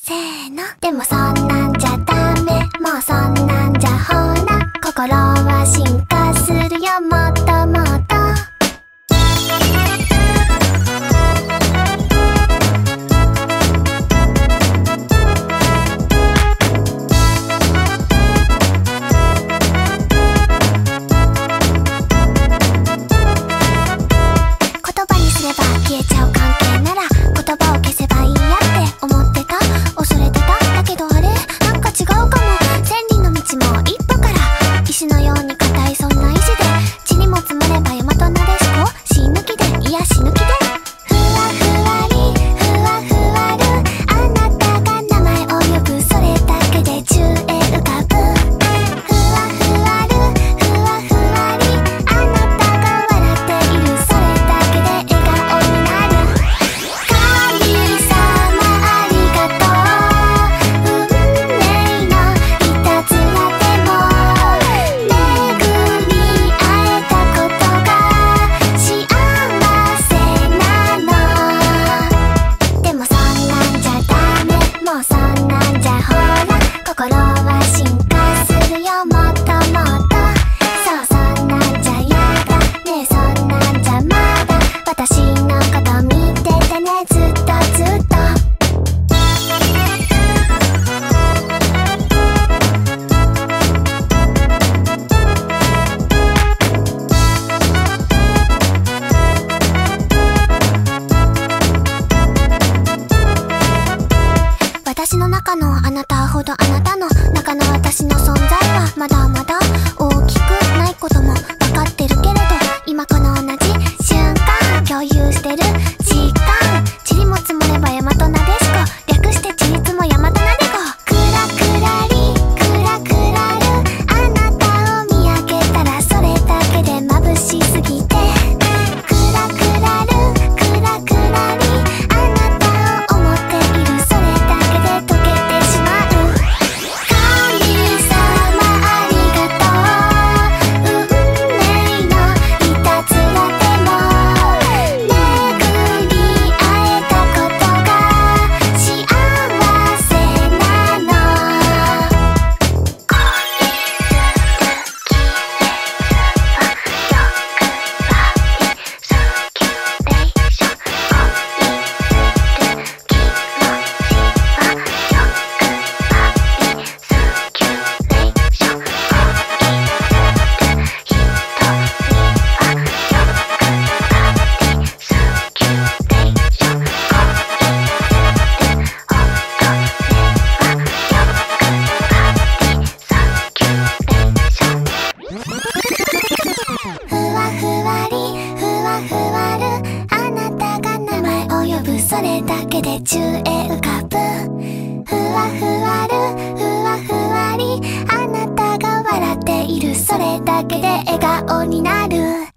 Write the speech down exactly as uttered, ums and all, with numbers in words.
せーの。でもそんなんじゃダメ、もうそんなんじゃほら心は進化するよ、もっともっと。言葉にすれば消えちゃう関係なら言葉を消せばいいやって思ってた、恐れてた。だけどあれなんか違うかも。千里の道も一歩から、石のように硬いそんな意志で、地にも積もれば大和なでしこ、死ぬ気で、いや死ぬ気で。ふわふわりふわふわる、あなたが名前を呼ぶ、それだけで宙へ浮かぶ。ふわふわるふわふわり、あなたが笑っている、それだけで笑顔になる。神様ありがとう、運命のいたずらでも巡り会えたことが幸せなの。でもそんなんじゃダメ、もうそんなんじゃほら心は進化するよ、もっともっと。そう、そんなんじゃやだねえ、そんなんじゃまだ私のこと見ててね、ずっとずっと。私の中のあなたほどあなたの中の私の存在はまだまだ大きくないことも分かってるけれど、今この同じ瞬間共有してる時間、塵も積もれば大和なでしこ、略してちりつも大和なでこ。クラクラリクラクラる、あなたを見上げたらそれだけで眩しすぎて。クラクラるクラクラリ、あなたを思っている、それだけで溶けてしまう。神様ありがとう、運命のいたずらでも巡り会えたことが幸せなの。ふわふわりふわふわる、あなたが名前を呼ぶ、それだけで宙へ浮かぶ。ふわふわるふわふわり、あなたが笑っている、それだけで笑顔になる。